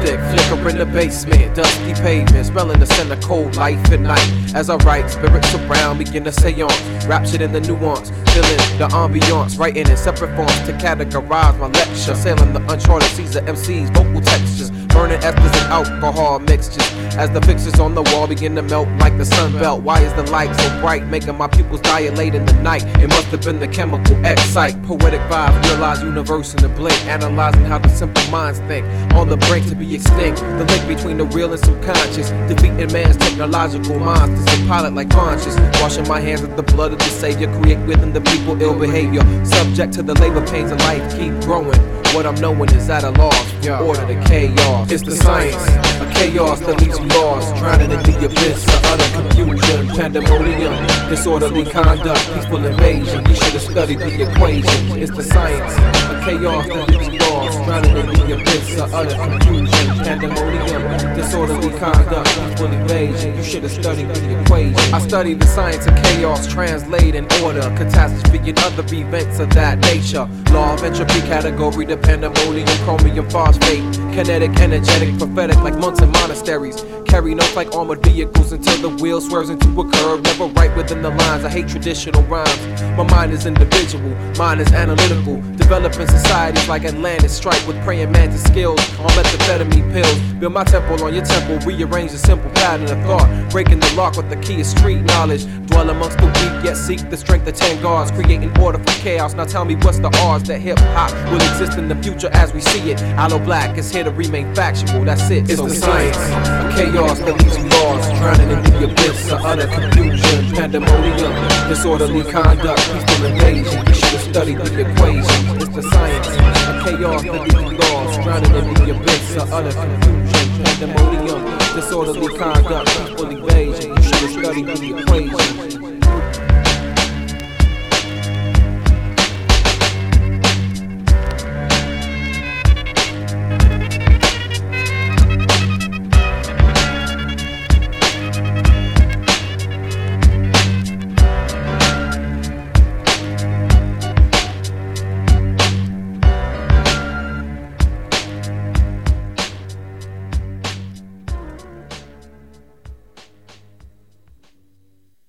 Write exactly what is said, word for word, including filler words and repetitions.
stick, flicker in the basement, dusty pavement, smelling the scent of cold life at night. As I write, spirits around begin to seance, raptured in the nuance, feeling the ambiance, writing in separate forms to categorize my lecture, sailing the uncharted seas of M Cs, vocal textures, burning esters and alcohol mixtures. As the pictures on the wall begin to melt like the sun belt. Why is the light so bright, making my pupils dilate in the night? It must have been the chemical excite. Poetic vibes, realize universe in the blink, analyzing how the simple minds think. On the brink to be extinct, the link between the real and subconscious, defeating man's technological minds to pilot like conscious. Washing my hands with the blood of the Savior, create within the people ill behavior. Subject to the labor pains of life, keep growing. What I'm knowing is at a loss, from order to chaos. It's the science, a chaos that leaves you lost, drowning in the abyss of utter confusion, pandemonium, disorderly conduct, peaceful invasion. You should have studied the equation. It's the science, a chaos that leaves you lost, drowning in the abyss of utter confusion, pandemonium, disorderly conduct, peaceful invasion. You should have studied the equation. I studied the science of chaos, translate in order, catastrophe and other events of that nature. Law of entropy, category, the pandemonium, chromium phosphate, kinetic, energetic, prophetic like monks and monasteries. Carry notes like armored vehicles until the wheel swerves into a curve. Never right within the lines, I hate traditional rhymes. My mind is individual, mine is analytical. Developing societies like Atlantis, strike with praying mantis skills on methamphetamine pills. Build my temple on your temple, rearrange a simple pattern of thought. Breaking the lock with the key of street knowledge. Dwell amongst the weak, yet seek the strength of ten guards. Creating order from chaos, now tell me what's the odds that hip-hop will exist in the future as we see it. Aloe Black is here to remain factual, that's it. It's so the science, a chaos that leaves you lost, drowning in the abyss of utter confusion, pandemonium, disorderly conduct, peaceful invasion. You should have studied the equation. It's the science, a chaos that leaves you lost, drowning in the abyss of utter confusion, pandemonium, disorderly conduct, peaceful invasion. You should have studied the equation.